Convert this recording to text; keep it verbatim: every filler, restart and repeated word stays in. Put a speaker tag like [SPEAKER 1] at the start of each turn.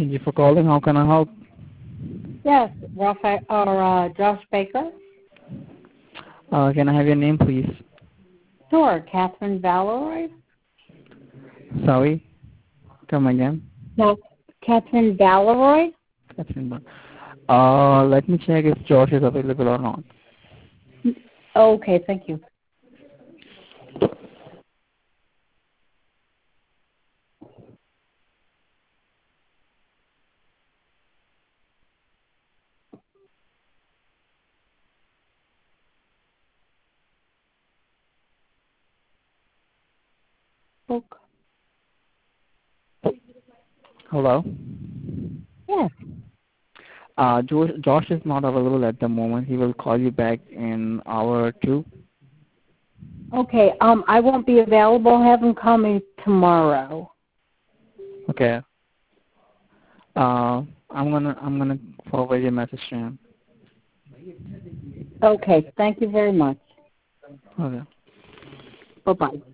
[SPEAKER 1] Thank you for calling. How can I help?
[SPEAKER 2] Yes, Raphael, or uh, Josh Baker.
[SPEAKER 1] Uh, can I have your name, please?
[SPEAKER 2] Sure, Catherine Valeroy.
[SPEAKER 1] Sorry, come again.
[SPEAKER 2] No, Catherine Valeroy.
[SPEAKER 1] Catherine. Bar- Uh, let me check if Josh is available or not.
[SPEAKER 2] Okay, thank you. Okay.
[SPEAKER 1] Hello.
[SPEAKER 2] Yes.
[SPEAKER 1] Uh, Josh, Josh is not available at the moment. He will call you back in an hour or two.
[SPEAKER 2] Okay. Um, I won't be available. Have him call me tomorrow.
[SPEAKER 1] Okay. Uh, I'm gonna I'm gonna forward your message to him.
[SPEAKER 2] Okay. Thank you very much.
[SPEAKER 1] Okay.
[SPEAKER 2] Bye bye.